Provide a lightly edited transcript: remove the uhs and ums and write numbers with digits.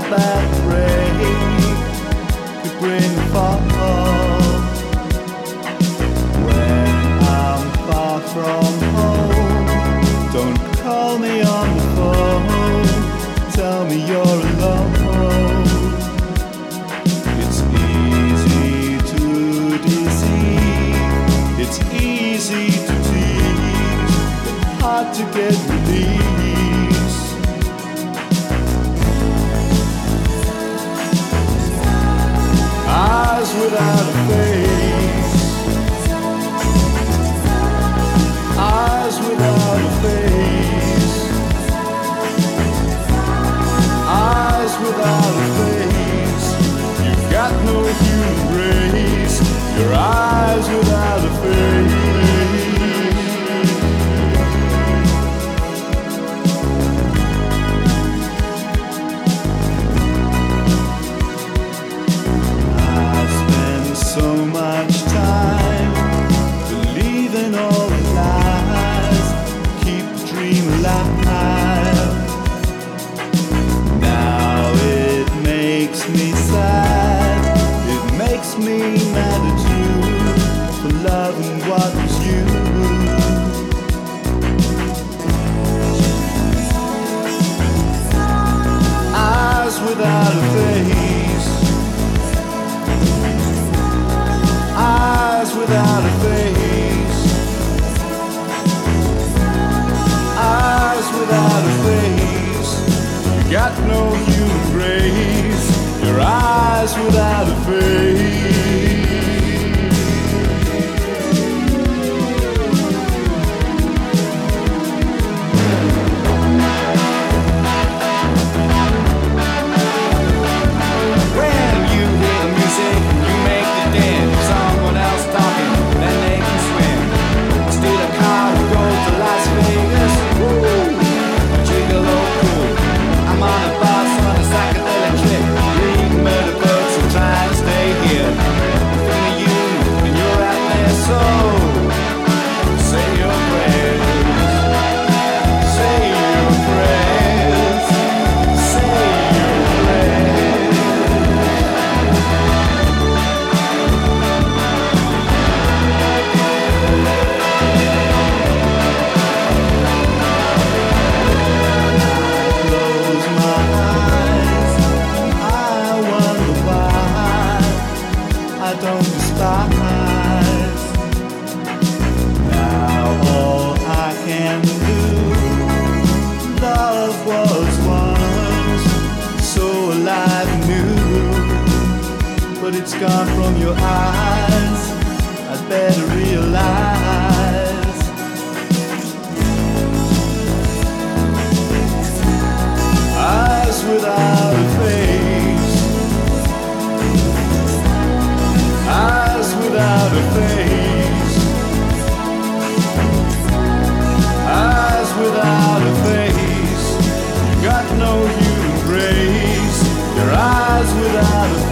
that break could bring fall. When I'm far from home, don't call me on the phone. Tell me you're alone. It's easy to deceive, it's easy to tease, but hard to get release. Eyes without a face, eyes without a face, eyes without a face. You've got no human grace. Your eyes without a face. I've spent so much time believing all the lies, keep the dream alive. Now it makes me sad, it makes me mad at you for loving what was you. Eyes without a face, eyes without a face, eyes without a face. You got no human grace. Your eyes without a face. When you hear the music, you make the dance. Someone else talking, then they can swim. Steal a car and go to Las Vegas. Woo! Gigolo cool. I'm on a bus on a psychedelic trip. Reading murder books and trying to stay here. Feeling you and you're out there, so say your prayers. Say your prayers. Say your prayers. Close my eyes and I wonder why I don't despise. Now all I can do, love was once so alive and new, but it's gone from your eyes. I'd better realize. Eyes without a face, eyes without a face, eyes without a face. You got no human grace. Your eyes without a